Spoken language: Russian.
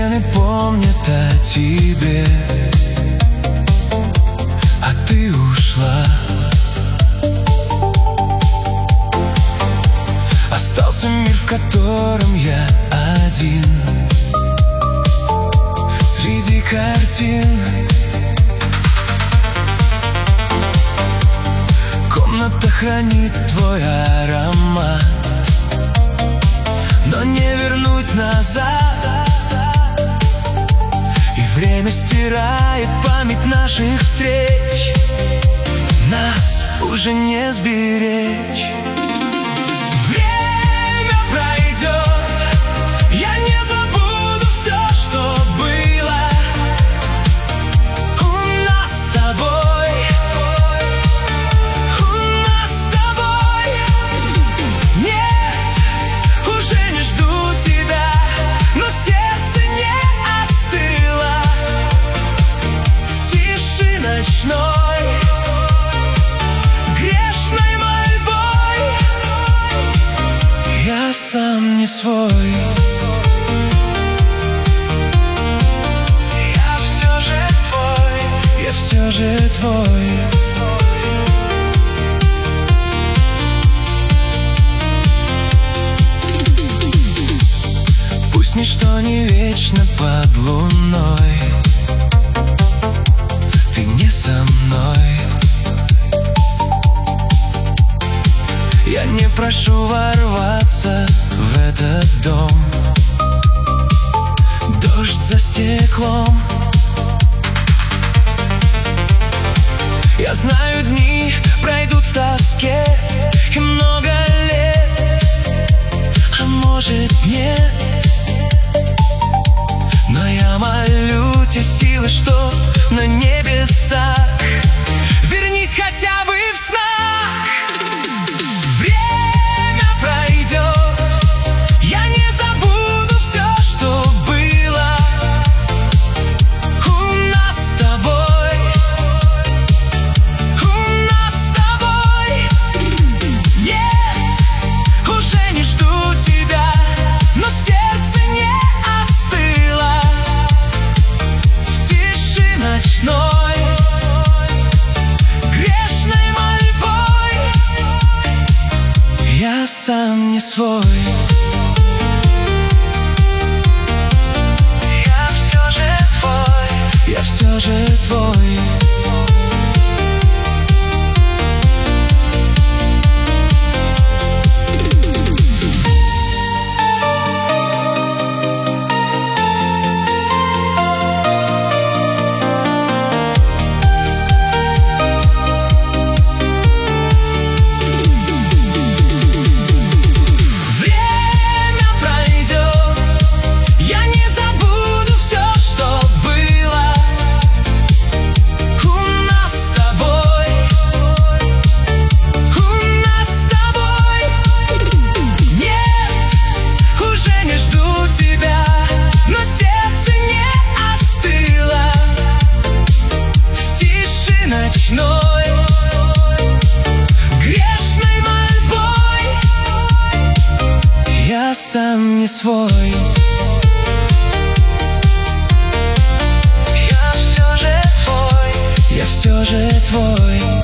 стены помнят о тебе, а ты ушла. Остался мир, в котором я один среди картин. Комната хранит твой аромат, но не вернуть назад. И время стирает память наших встреч, нас уже не сберечь. Время пройдет, я не забуду все, что было у нас с тобой. У нас с тобой. Нет, уже не жду тебя, но сердце не остыло. В тиши ночной, грешной мольбой, я сам не свой. Я все же твой, я все же твой. Пусть ничто не вечно под луной, ты не со мной. Я не прошу ворваться в этот дом, дождь за стеклом. Я знаю, дни пройдут в тоске, и много лет, а может нет. Но я молю те силы, что на небесах, вернись хотя бы в снах. Время пройдет, я не забуду все, что было у нас с тобой. У нас с тобой. Нет, уже не жду тебя, но сердце не остыло. В тиши ночной, грешной мольбой, я сам не свой. Я все же твой, я все же твой. Ночной, грешной мольбой, я сам не свой. Я все же твой, я все же твой.